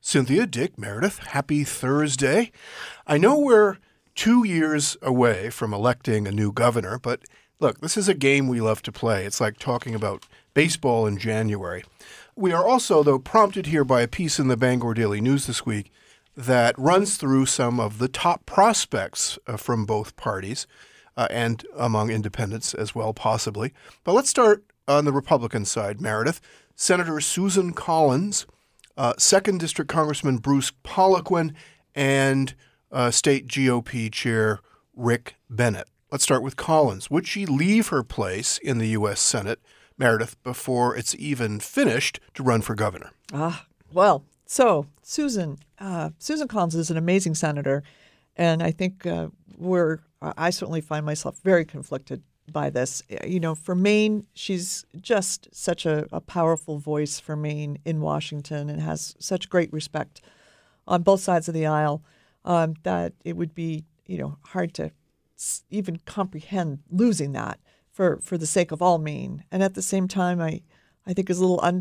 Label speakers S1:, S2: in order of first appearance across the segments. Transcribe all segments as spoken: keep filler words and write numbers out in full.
S1: Cynthia, Dick, Meredith, happy Thursday. I know we're two years away from electing a new governor, but look, this is a game we love to play. It's like talking about baseball in January. We are also, though, prompted here by a piece in the Bangor Daily News this week that runs through some of the top prospects uh, from both parties uh, and among independents as well, possibly. But let's start on the Republican side, Meredith. Senator Susan Collins, uh, second District Congressman Bruce Poliquin, and uh, State G O P Chair Rick Bennett. Let's start with Collins. Would she leave her place in the U S Senate, Meredith, before it's even finished to run for governor?
S2: Ah, well, so Susan, uh, Susan Collins is an amazing senator, and I think uh, we're. I certainly find myself very conflicted by this. You know, for Maine, she's just such a, a powerful voice for Maine in Washington and has such great respect on both sides of the aisle um, that it would be, you know, hard to even comprehend losing that for, for the sake of all Maine. And at the same time, I, I think is a little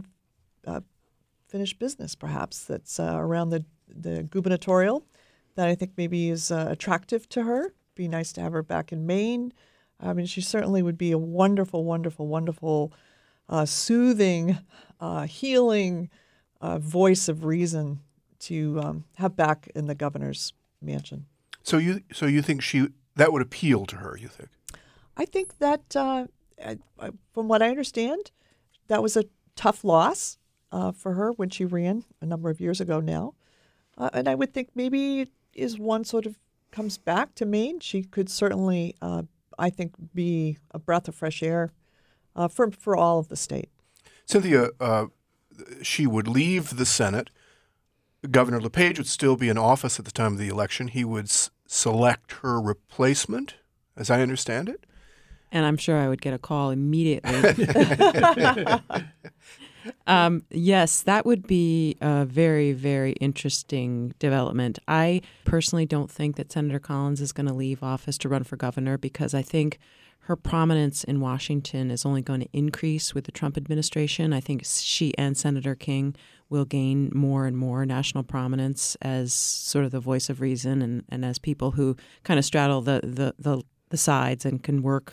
S2: unfinished uh, business, perhaps, that's uh, around the, the gubernatorial that I think maybe is uh, attractive to her. Be nice to have her back in Maine. I mean, she certainly would be a wonderful, wonderful, wonderful, uh, soothing, uh, healing uh, voice of reason to um, have back in the governor's mansion.
S1: So you, so you think she that would appeal to her? You think?
S2: I think that, uh, I, I, from what I understand, that was a tough loss uh, for her when she ran a number of years ago now, uh, and I would think maybe it is one sort of comes back to Maine. She could certainly. Uh, I think, be a breath of fresh air uh, for for all of the state.
S1: Cynthia, uh, she would leave the Senate. Governor LePage would still be in office at the time of the election. He would s- select her replacement, as I understand it.
S3: And I'm sure I would get a call immediately. Um, yes, that would be a very, very interesting development. I personally don't think that Senator Collins is going to leave office to run for governor because I think her prominence in Washington is only going to increase with the Trump administration. I think she and Senator King will gain more and more national prominence as sort of the voice of reason and, and as people who kind of straddle the, the, the, the sides and can work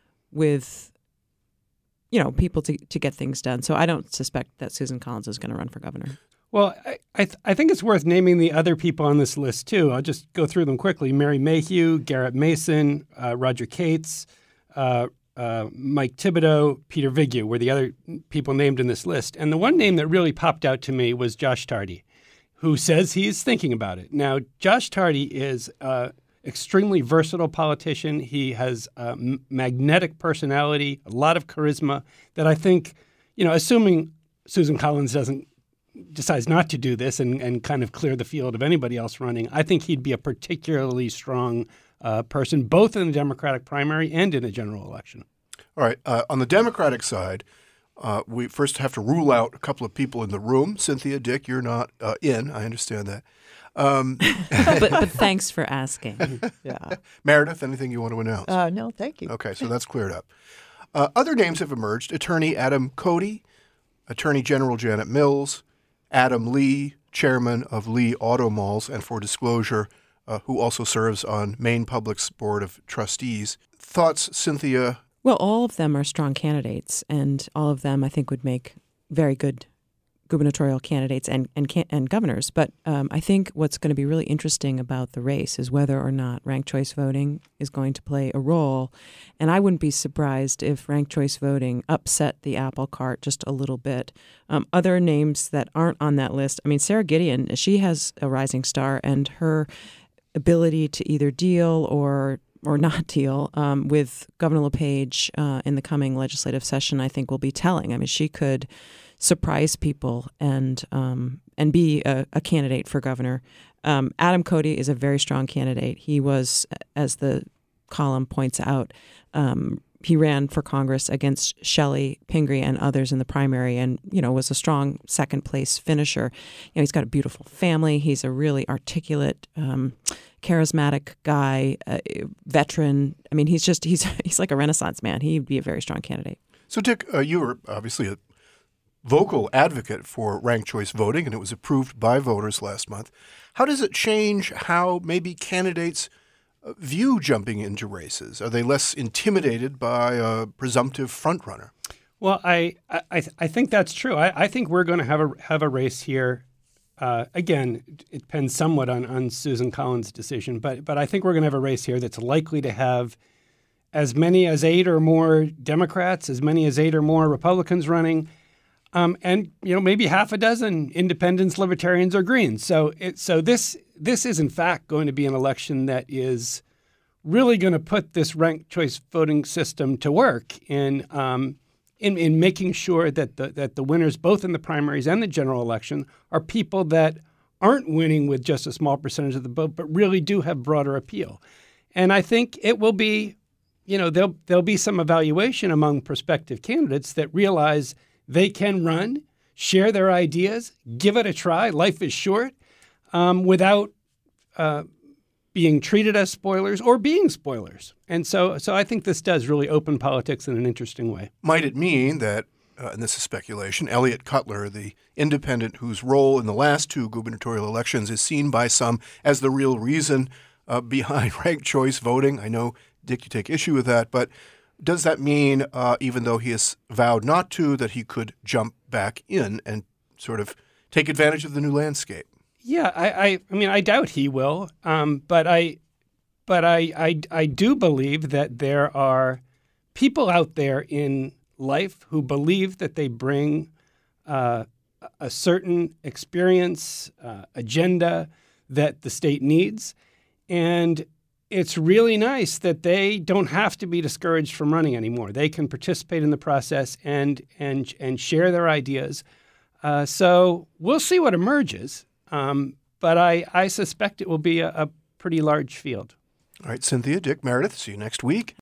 S3: with you know, people to, to get things done. So I don't suspect that Susan Collins is going to run for governor.
S4: Well, I I, th- I think it's worth naming the other people on this list, too. I'll just go through them quickly. Mary Mayhew, Garrett Mason, uh, Roger Cates, uh, uh, Mike Thibodeau, Peter Vignew were the other people named in this list. And the one name that really popped out to me was Josh Tardy, who says he's thinking about it. Now, Josh Tardy is uh, extremely versatile politician. He has a m- magnetic personality, a lot of charisma that I think, you know, assuming Susan Collins doesn't decides not to do this and, and kind of clear the field of anybody else running, I think he'd be a particularly strong uh, person, both in the Democratic primary and in a general election.
S1: All right. Uh, on the Democratic side, uh, we first have to rule out a couple of people in the room. Cynthia, Dick, you're not uh, in. I understand that. Um,
S3: but, but thanks for asking.
S2: Yeah.
S1: Meredith, anything you want to announce?
S2: Uh, no, thank you.
S1: Okay, so that's cleared up. Uh, other names have emerged. Attorney Adam Cody, Attorney General Janet Mills, Adam Lee, chairman of Lee Auto Malls, and for disclosure, uh, who also serves on Maine Public's Board of Trustees. Thoughts, Cynthia?
S3: Well, all of them are strong candidates, and all of them I think would make very good gubernatorial candidates and and, can, and governors. But um, I think what's going to be really interesting about the race is whether or not ranked choice voting is going to play a role. And I wouldn't be surprised if ranked choice voting upset the apple cart just a little bit. Um, other names that aren't on that list, I mean, Sarah Gideon, she has a rising star, and her ability to either deal or or not deal um, with Governor LePage uh, in the coming legislative session, I think will be telling. I mean, she could surprise people and um, and be a, a candidate for governor. Um, Adam Cody is a very strong candidate. He was, as the column points out, um, he ran for Congress against Shelley Pingree and others in the primary and, you know, was a strong second place finisher. You know, he's got a beautiful family. He's a really articulate, um, charismatic guy, uh, veteran. I mean, he's just, he's he's like a Renaissance man. He'd be a very strong candidate.
S1: So, Dick, uh, you were obviously a vocal advocate for ranked choice voting, and it was approved by voters last month. How does it change how maybe candidates view jumping into races? Are they less intimidated by a presumptive frontrunner?
S4: Well, I I, I think that's true. I, I think we're going to have a have a race here. Uh, again, it depends somewhat on, on Susan Collins' decision, but but I think we're going to have a race here that's likely to have as many as eight or more Democrats, as many as eight or more Republicans running, um, and you know maybe half a dozen independents, libertarians, or Greens. So it, so this this is in fact going to be an election that is really going to put this ranked choice voting system to work in. Um, In, in making sure that the that the winners, both in the primaries and the general election, are people that aren't winning with just a small percentage of the vote, but really do have broader appeal. And I think it will be, you know, there'll there'll be some evaluation among prospective candidates that realize they can run, share their ideas, give it a try. Life is short, um, without uh, being treated as spoilers or being spoilers. And so so I think this does really open politics in an interesting way.
S1: Might it mean that, uh, and this is speculation, Elliot Cutler, the independent whose role in the last two gubernatorial elections is seen by some as the real reason uh, behind ranked choice voting? I know, Dick, you take issue with that, but does that mean, uh, even though he has vowed not to, that he could jump back in and sort of take advantage of the new landscape?
S4: Yeah, I, I, I mean, I doubt he will, um, but I, but I, I, I do believe that there are people out there in life who believe that they bring uh, a certain experience, uh, agenda that the state needs, and it's really nice that they don't have to be discouraged from running anymore. They can participate in the process and and and share their ideas. Uh, so we'll see what emerges. Um, but I, I suspect it will be a, a pretty large field.
S1: All right, Cynthia, Dick, Meredith, see you next week.